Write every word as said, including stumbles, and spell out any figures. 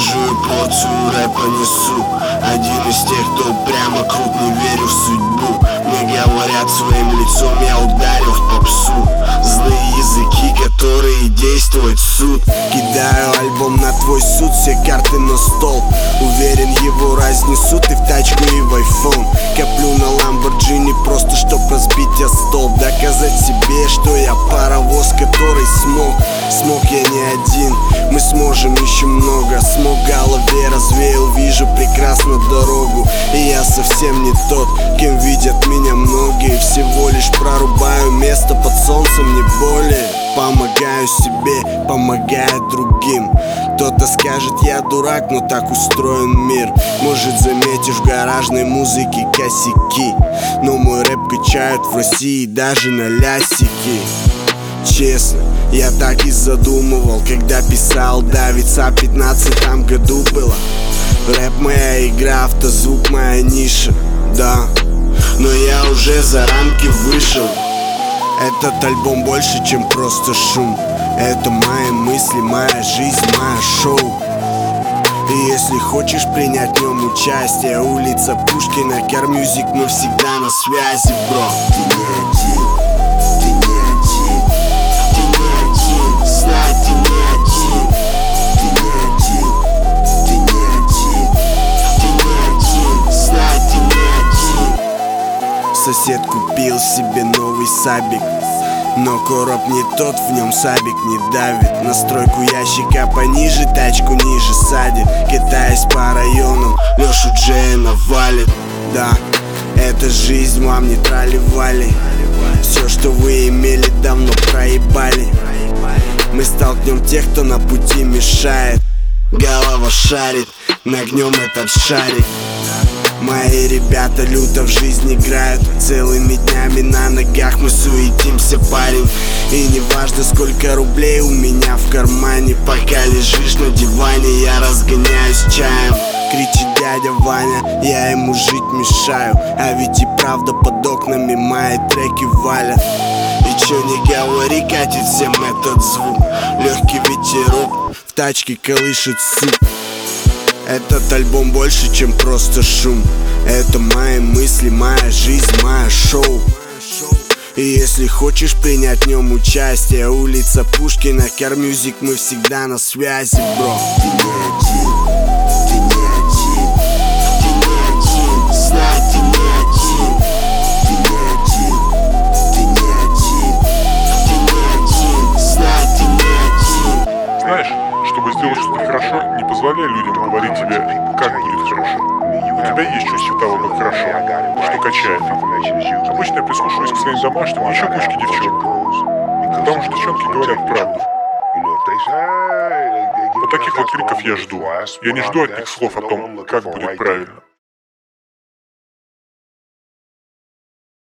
Свежую порцию рэпа несу. Один из тех, кто прямо крут, не верю в судьбу. Мне говорят своим лицом, я ударил в попсу. Злые языки, которые действуют в суд. Кидаю альбом на твой суд, все карты на стол. Уверен, его разнесут и в тачку, и в айфон. Коплю на Lamborghini просто чтоб разбить о стол. Доказать себе, что я паровоз, который смог. Смог я не один, мы сможем еще много. Смог в голове развеял, вижу прекрасно дорогу. И я совсем не тот, кем видят меня многие. Всего лишь прорубаю место под солнцем, не более. Помогаю себе, помогаю другим. Кто-то скажет, я дурак, но так устроен мир. Может, заметишь в гаражной музыке косяки, но мой рэп качают в России даже на лясики. Честно, я так и задумывал, когда писал, да, ведь в пятнадцатом году было. Рэп моя игра, автозвук моя ниша, да. Но я уже за рамки вышел. Этот альбом больше, чем просто шум. Это мои мысли, моя жизнь, мое шоу. И если хочешь принять в нем участие, улица Пушкина, Car Music, мы всегда на связи, бро. Ты не один, ты не один, ты не один, знай, ты не один, ты не один, ты не один, ты не один, знай, ты не один. Сосед купил себе новый сабик, но короб не тот, в нем сабик не давит. Настройку ящика пониже, тачку ниже садит. Катаясь по районам, Лешу Джея навалит. Да, это жизнь, вам не трали-вали. Все, что вы имели, давно проебали. Мы столкнем тех, кто на пути мешает. Голова шарит, нагнем этот шарик. Мои ребята люто в жизнь играют. Целыми днями на ногах мы суетимся, парень. И не важно, сколько рублей у меня в кармане. Пока лежишь на диване, я разгоняюсь чаем. Кричит дядя Ваня, я ему жить мешаю. А ведь и правда под окнами мои треки валят. И чё не говори, катит всем этот звук. Легкий ветерок в тачке колышет суп. Этот альбом больше, чем просто шум. Это мои мысли, моя жизнь, мое шоу. И если хочешь принять в нем участие, улица Пушкина, Car Music, мы всегда на связи, бро. Ты не один, ты не один, ты не один, знай, ты не один, ты не один, ты не один, ты не один, знай, ты не один. Знаешь, чтобы сделать что-то хорошо, не позволяй людям говорить тебе, как будет хорошо. У тебя есть чувство того, как хорошо, что качает. Обычно я прислушиваюсь к своим домашним, еще кучке девчонок. Потому что девчонки говорят правду. Вот таких вот криков я жду. Я не жду от них слов о том, как будет правильно.